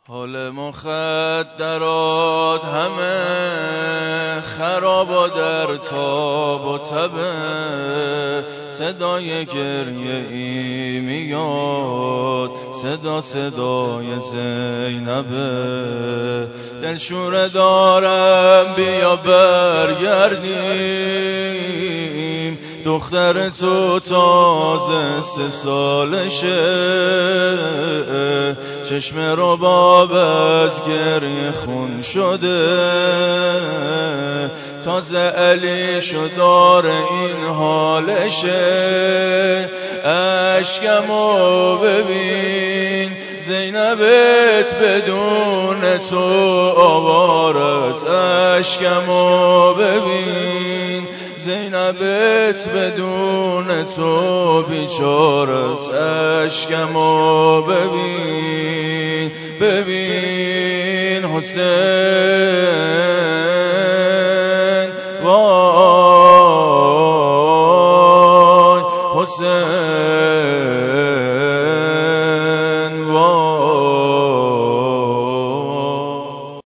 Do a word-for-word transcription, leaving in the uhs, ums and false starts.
حال مخدرات همه خراب و در تاب و تبه، صدای گریه ای میاد، صدا صدای زینبه. دلشوره دارم بیا برگردیم، دختر تو تازه سه سالشه، چشم رو باب از گریه خون شده، تازه علیشو داره این حالشه. اشکمو ببین زینبت بدون تو آوارست، اشکمو ببین زینبت بدون تو بیچارست، اشکمو ببین ببین حسین وای حسین